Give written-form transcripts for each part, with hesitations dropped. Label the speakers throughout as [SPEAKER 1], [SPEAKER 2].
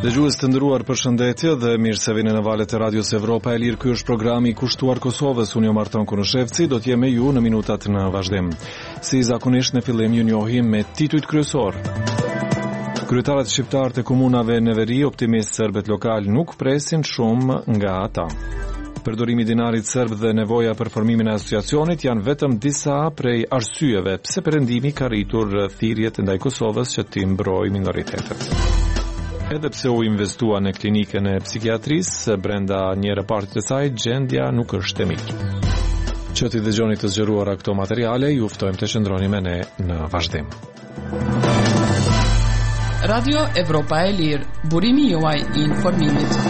[SPEAKER 1] Dëgjues të nderuar, përshëndetje dhe mirë se vini në valët e Radios Evropa e Lirë. Ky është programi i kushtuar Kosovës. Unë jam Arton Kunushevci, do të jem me ju në minutat në vazhdim. Si zakonisht në fillim ju njohim me titujt kryesor. Kryetarët shqiptar të komunave në veri, optimist serbët lokal nuk presin shumë nga ata. Përdorimi i dinarit serb dhe nevoja për formimin e asociacionit janë vetëm disa prej arsyeve pse perëndimi ka rritur thirrjet ndaj Kosovës që t'i mbrojë minoritetet. Edhe pse u investua në klinikën e psikiatrisë, brenda një reparti të saj, gjendja nuk është e mirë. Që t'i dëgjoni të zgjeruara këto materiale, ju ftojmë të qëndroni me ne në vazhdim.
[SPEAKER 2] Radio Evropa e Lirë, burimi juaj i informimit.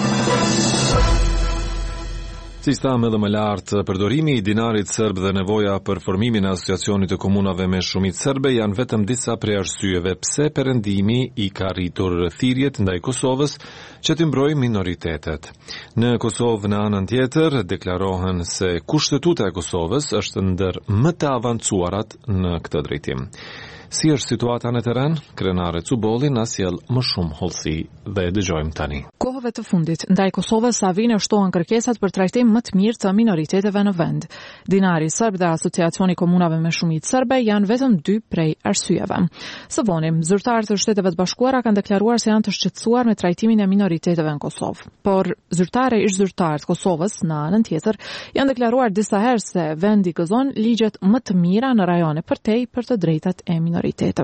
[SPEAKER 1] Si sta më dhe më lartë, përdorimi i dinarit serb dhe nevoja për formimin e asociacionit të komunave me shumicë serbe janë vetëm disa prej arsyeve pse perëndimi i ka rritur thirrjet ndaj Kosovës që t'i mbrojë minoritetet. Në Kosovë, në anën tjetër, deklarohen se kushtetuta e Kosovës është ndër më të avancuarat në këtë drejtim. Si është situata në terren? Krenare Cubolli na sjell më shumë hollësi dhe e dëgjojmë tani.
[SPEAKER 3] Kohëve të fundit, ndaj Kosovës sa vinë shtohen kërkesat për trajtim më të mirë të minoriteteve në vend. Dinari serb dhe asociacioni komunave me shumicë serbe janë vetëm dy prej arsyeve. Së vonim, zyrtarët e Shteteve të Bashkuara kanë deklaruar se janë të shqetësuar me trajtimin e minoriteteve në Kosovë. Por zyrtare ish zyrtarët Kosovës në anën tjetër janë deklaruar disa herë se vendi gëzon ligjet më të mira në rajone përtej për të drejtat e minoriteteve.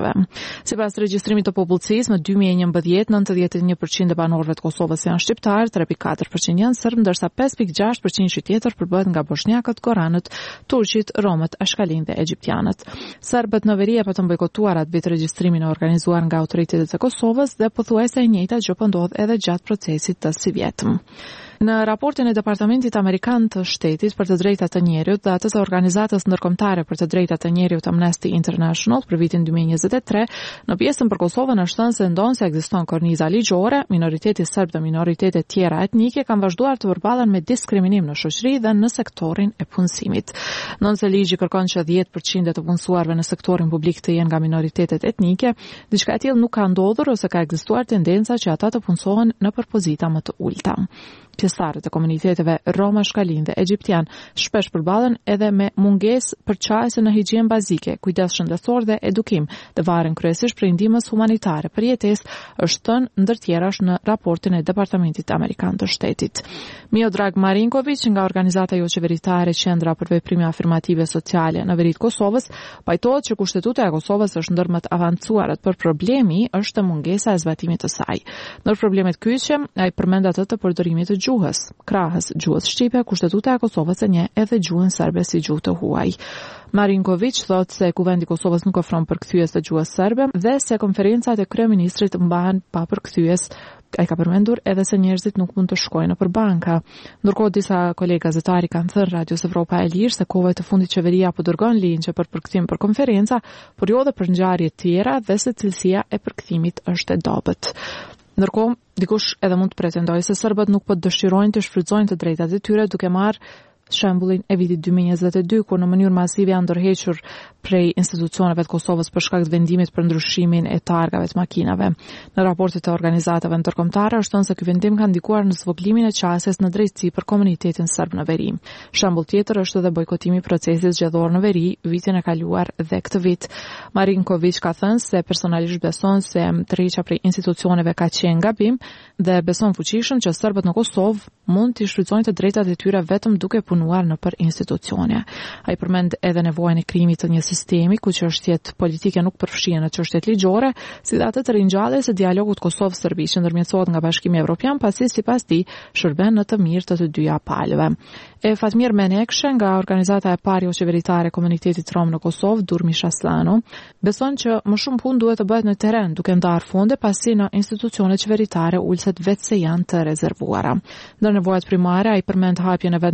[SPEAKER 3] Sipas regjistrimit të popullsisë, në 2011, 91% e banorëve të Kosovës janë shqiptarë, 3.4% janë serb, ndërsa 5.6% tjetër përbëhet nga bosnjakët, goranët, turqit, romët, ashkalin dhe egjiptianët. Serbët në veri e pa të bojkotuar atë vit regjistrimin e organizuar nga autoritetet e Kosovës dhe pothuajse e njëjta gjë po ndodh edhe gjatë procesit të si vjetëm. Në raportin e Departamentit Amerikan të Shtetit për të drejtat të njerëzit dhe atë të Organizatës Ndërkombëtare për të drejtat të njerëzit Amnesty International për vitin 2023, në pjesën për Kosovën është thënë se ndonse ekziston korniza ligjore, minoriteti serb dhe minoritetet tjera etnike kanë vazhduar të përballen me diskriminim në shoqëri dhe në sektorin e punësimit. Ndonse ligji kërkon që 10% të punësuarve në sektorin publik të jenë nga minoritetet etnike, diçka e tillë nuk ka ndodhur ose ka ekzistuar tendenca që ata të punësohen në pozita më të ulta. Pjesëtarët e komuniteteve Roma, Shkalin dhe Egjiptian shpesh përballen edhe me mungesë përçarëse në higjinë bazike, kujdes shëndetësor dhe edukim, dhe varen kryesisht prej ndihmës humanitare për jetesë, është thënë ndër tjerash në raportin e Departamentit Amerikan të Shtetit. Miodrag Marinković nga organizata jo qeveritare Qendra për veprime afirmative sociale në veri të Kosovës, pajtohet që kushtetuta e Kosovës është ndër më të avancuarat, por problemi është mungesa e zbatimit të saj. Ndër problemet kyçe, ai përmend atë të përdorimit të gjuhës. Krahas gjuhës shqipe, kushtetuta e Kosovës e njeh edhe gjuhën serbe si gjuhë të huaj. Marinković thotë se kuvendi i Kosovës nuk ofron përkthyes të gjuhës serbe dhe se konferencat e kryeministrit mbahen pa përkthyes. Ai ka përmendur edhe se njerëzit nuk mund të shkojnë nëpër banka. Ndërkohë disa kolegë gazetari kanë thënë Radios Evropa e Lirë se kohëve të fundit qeveria po dërgon linjë për përkthim për konferenca, por jo edhe për ngjarje të tjera dhe se cilësia e përkthimit është e dobët. Ndërkohë, dikush edhe mund të pretendojë se serbët nuk po dëshirojnë të shfrytëzojnë të drejtat e tyre duke marrë shembullin e vitit 2022, kur në mënyrë masive janë ndërhequr prej institucioneve të Kosovës për shkak të vendimit për ndryshimin e targave të makinave. Në raportet e organizatave ndërkombëtare është thënë se ky vendim ka ndikuar në zvoglimin e qasjes në drejtësi për komunitetin serb në veri. Shembull tjetër është edhe bojkotimi i procesit zgjedhor në veri vitin e kaluar dhe këtë vit. Marinković ka thënë se personalisht beson se tërheqja prej institucioneve ka qenë gabim dhe beson fuqishëm që serbët në Kosovë mund të shfrytëzojnë të drejtat e tyre vetëm duke punuar nëpër institucione. Ai përmend edhe nevojën e krijimit të një sistemi ku çështjet politike nuk përfshihen në çështjet ligjore, si dhe atë të ringjalljes së dialogut Kosovë-Serbi që ndërmjetësohet nga Bashkimi Evropian, pasi sipas tij shërben në të mirë të dyja palëve. Fatmir Menekshë nga organizata e parë jo qeveritare e komunitetit rom në Kosovë, Durmi Shaslano, beson që më shumë punë duhet të bëhet në terren, duke ndarë fonde pasi në institucionet qeveritare ulset vetë se janë të rezervuara. Ndër nevojat primare ai përmend hapjen e vendeve të reja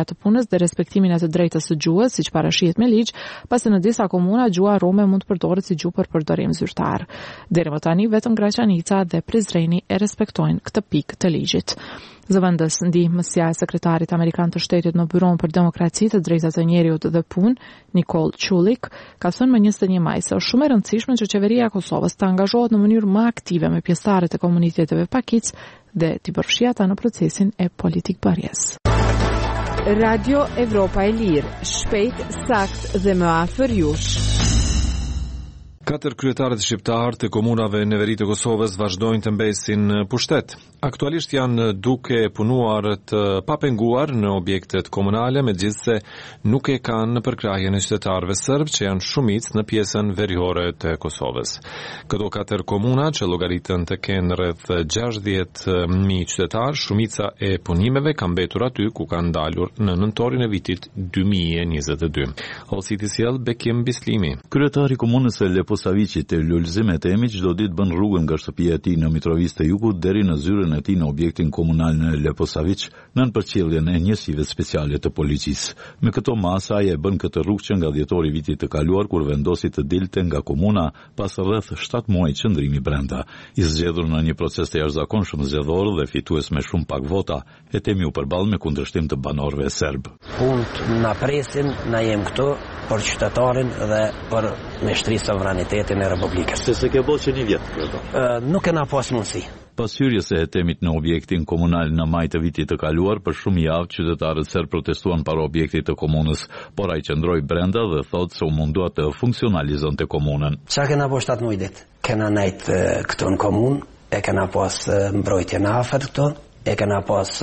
[SPEAKER 3] të punës dhe respektimin e të drejtës së gjuhës, siç parashihet me ligj, pasi në disa komuna gjuha rome mund të përdoret si gjuhë për përdorim zyrtar. Deri më tani vetëm Graçanica dhe Prizreni e respektojnë këtë pikë të ligjit. Zëvendës ndihmësja e sekretarit amerikan të shtetit në Byron për Demokraci, të drejtat e njerëzit dhe punë, Nicole Chulik, ka thënë më 21 maj se është shumë e rëndësishme që qeveria e Kosovës të angazhohet në mënyrë më aktive me pjesëtarët e komuniteteve pakicë dhe t'i përfshijë ata në procesin e politikbërjes.
[SPEAKER 4] Radio Evropa e Lirë, shpejt, sakt dhe më afër jush.
[SPEAKER 1] 4 kryetarët shqiptar të komunave në veri të Kosovës vazhdojnë të mbesin pushtet. Aktualisht janë duke punuar të papenguar në objektet komunale, megjithse nuk e kanë përkrahjen e qytetarëve serb që janë shumicë në pjesën veriore të Kosovës. Këto 4 komuna që llogaritën të kenë rreth 60.000 qytetar, shumica e punimeve kanë mbetur aty ku kanë dalur në nëntorin e vitit 2022. Holsiti sjell Bekim Bislimi.
[SPEAKER 5] Kryetari komunës së Leposaviçit e Lulzim Etemi çdo ditë bën rrugën nga shtëpia e tij në Mitrovic të Jugut deri në zyrën e tij në objektin komunal në Leposaviç, nën përcjelljen e njësive speciale të policisë. Me këto masa ai e bën këtë rrugë që nga dhjetori i vitit të kaluar kur vendosi të dilte nga komuna pas rreth 7 muaj qëndrimi brenda. I zgjedhur në një proces të jashtëzakonshëm zgjedhor dhe fitues me shumë pak vota, Etemi u përball me kundërshtim të banorëve serb.
[SPEAKER 6] Punët na presin, na jem këtu për qytetarin dhe për meshtrisë sovranitetin e Republikës.
[SPEAKER 5] Se ke bërë që një vjet?
[SPEAKER 6] Nuk e na pas mundësi.
[SPEAKER 5] Pas hyrjes së Etemit në objektin komunal në maj të vitit të kaluar, për shumë javë qytetarët serb protestuan para objektit të komunës, por ai qëndroi brenda dhe thotë se u mundua të funksionalizonte komunën.
[SPEAKER 6] Çka kena po 7 muaj ditë? Kena nejt këtu në komunë, e kena pas mbrojtje në afër këtu, e kena pas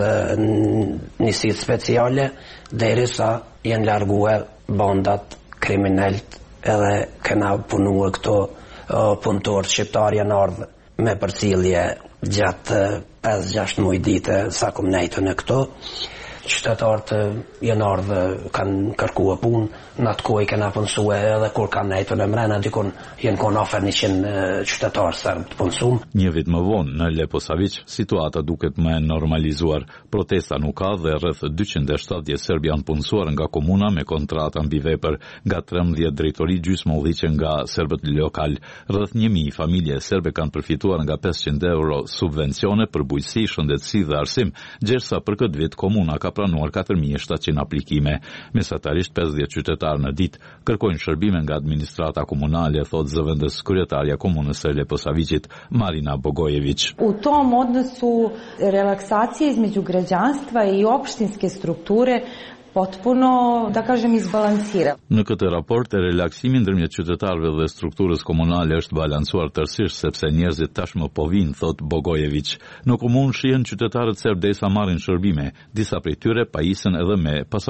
[SPEAKER 6] njësit speciale, derisa janë larguar bandat kriminelt edhe kena punua këto punëtor shqiptar janë ardhur me përcjellje gjatë 5-6 muaj ditë sa kom nejtë në këto. Qytetarët janë ardhur, kanë kërkuar punë, në atë kohë kena punësue edhe kur kanë nejtë në mrena, dikun janë konë afer 100 qytetarë serb të punësum.
[SPEAKER 5] Një vit më vonë në Leposaviç, situata duket më e normalizuar. Protesta nuk ka dhe rreth 270 serb janë punësuar nga komuna me kontrata mbi vepër, nga 13 drejtori gjysmëulliqe nga serbët lokal. Rreth 1000 familje serbe kanë përfituar nga 500 euro subvencione për bujqësi, shëndetësi dhe arsim, gjersa për këtë vit komuna ka pranuar 4700 aplikime. Mesatarisht 50 qytetarë në ditë kërkojnë shërbime nga administrata komunale, thotë zëvendës kryetaria komunës së Leposavićit Marina Bogojević.
[SPEAKER 7] U tom odnosu relaksacije između građanstva i opštinske strukture potpuno, da kažem, izbalansira.
[SPEAKER 5] Në këtë raport, relaksimi ndërmjet qytetarëve dhe strukturës komunale është balancuar tërësisht sepse njerëzit tashmë po vinë, thot Bogojević. Në komunë shihen qytetarët serb derisa marrin shërbime, disa prej tyre pajisen edhe me